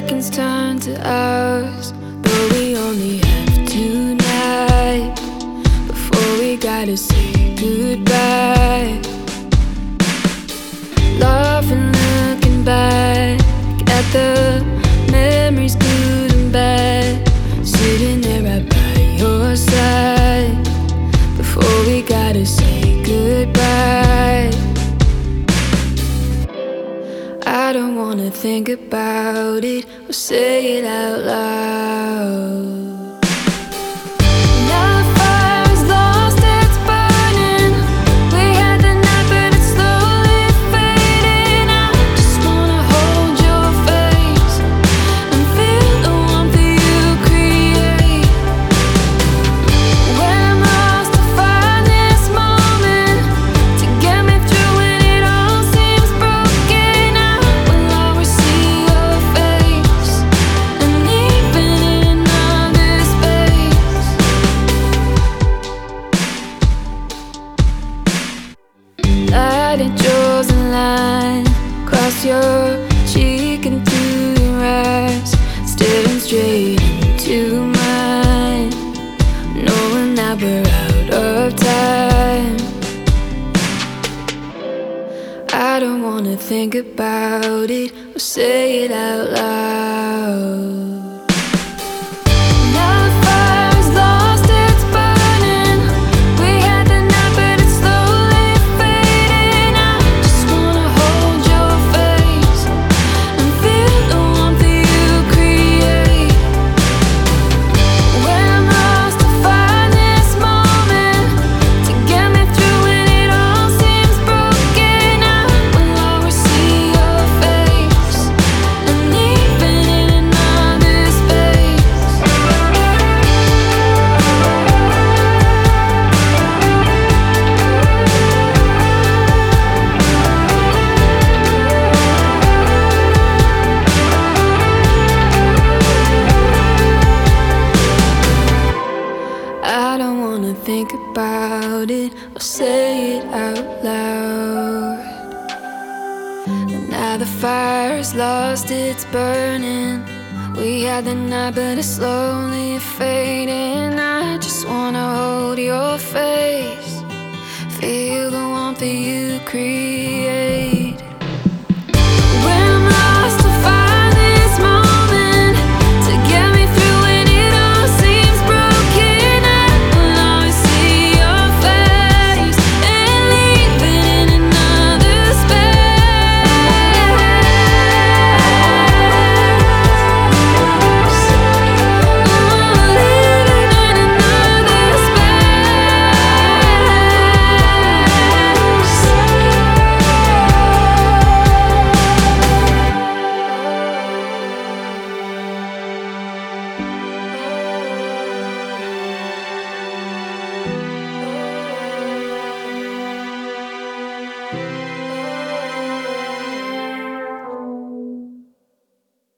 seconds turn to hours, but we only have tonight before we gotta say goodbye. Laughing, looking back at the memories, good and bad, sitting there right by your side before we gotta say goodbye. I don't wanna think about it or say it out loud. Lighted yours in line, cross your cheek into your eyes, staring straight into mine, knowing that we're out of time. I don't wanna think about it or say it out loud. I don't wanna think about it or say it out loud. And now the fire's lost its burning. We had the night but it's slowly fading. I just wanna hold your face, feel the warmth that you create.